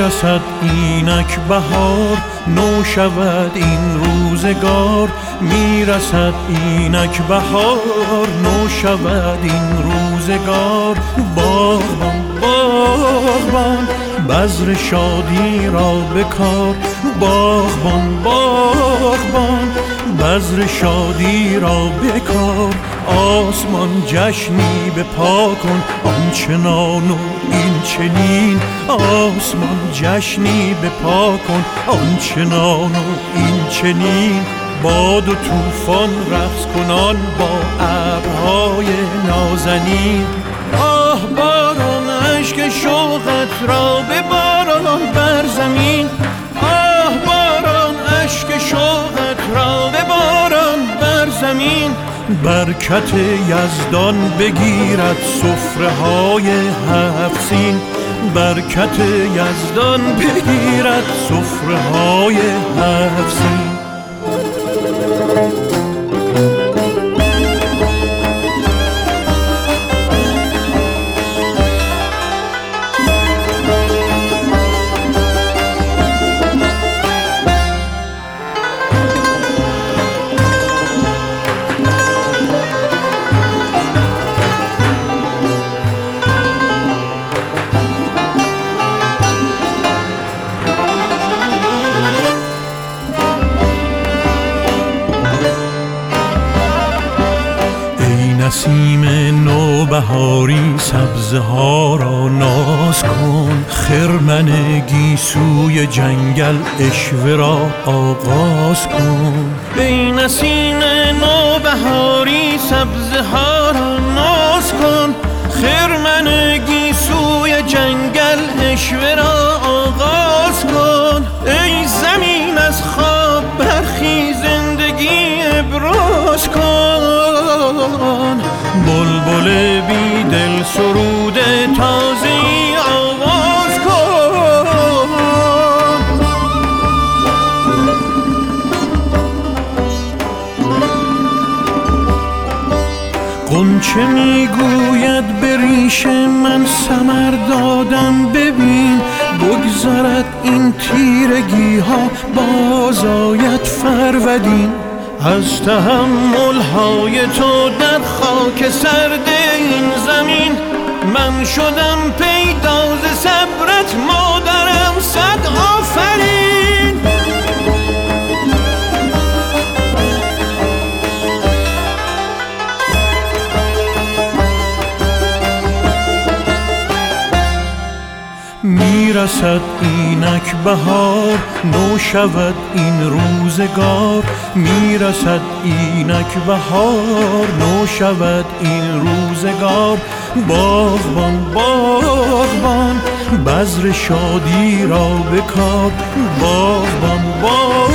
میرسد اینک بهار، نو شود این روزگار. میرسد اینک بهار، نو شود این روزگار. باغبان باغبان بذر شادی را بکار. باغبان باغبان بذر شادی را بکار. آسمان جشنی به پا کن، آنچنان و این چنین. آسمان جشنی به پا کن، آنچنان و این چنین. باد و طوفان رقص کنان با ابرهای نازنین. آه باران اشک شوقت را بباران بر زمین. آه باران اشک شوقت را بباران بر زمین. برکت یزدان بگیرد سفره های هفت سین. برکت یزدان بگیرد سفره های هفت سین. نسیم نوبهاری سبزه ها را ناز کن. خرمن گیسوی جنگل عشوه را آغاز کن. ای نسیم نوبهاری سبزه ها را ناز کن. خرمن گیسوی جنگل عشوه را آغاز کن. ای زمین از خواب برخی زندگی ابراز کن. بلبل بی دل سرود تازه‌ای آواز کن. غنچه میگوید به ریش من ثمر دادم ببین. بگذرد این تیرگی ها باز آید فرودین. از تحمل های تو در خاک سرد این زمین. من شدم پیدا ز صبرت مادرم، صد آفرین. میرسد اینک بهار، نو شود این روزگار. میرسد اینک بهار، نو شود این روزگار. باغبان باغبان بذر شادی را بکار. باغبان باغبان